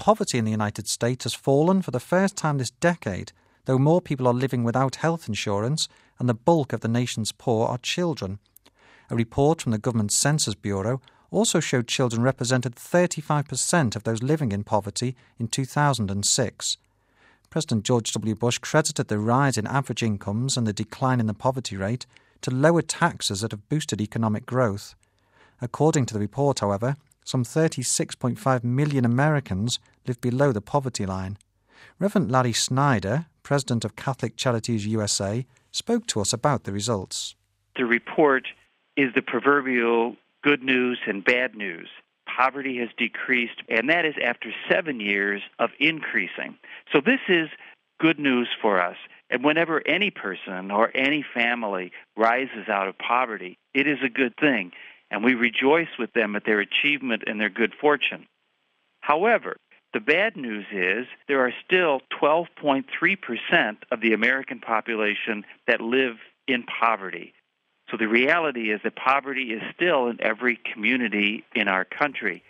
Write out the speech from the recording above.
poverty in the United States has fallen for the first time this decade, though more people are living without health insurance and the bulk of the nation's poor are children. A report from the Government Census Bureau also showed children represented 35% of those living in poverty in 2006. President George W. Bush credited the rise in average incomes and the decline in the poverty rate to lower taxes that have boosted economic growth. According to the report, however, some 36.5 million Americans live below the poverty line. Reverend Larry Snyder, president of Catholic Charities USA, spoke to us about the results. The report is the proverbial good news and bad news. Poverty has decreased, and that is after 7 years of increasing. So this is good news for us. And whenever any person or any family rises out of poverty, it is a good thing, and we rejoice with them at their achievement and their good fortune. However, the bad news is there are still 12.3% of the American population that live in poverty. So the reality is that poverty is still in every community in our country.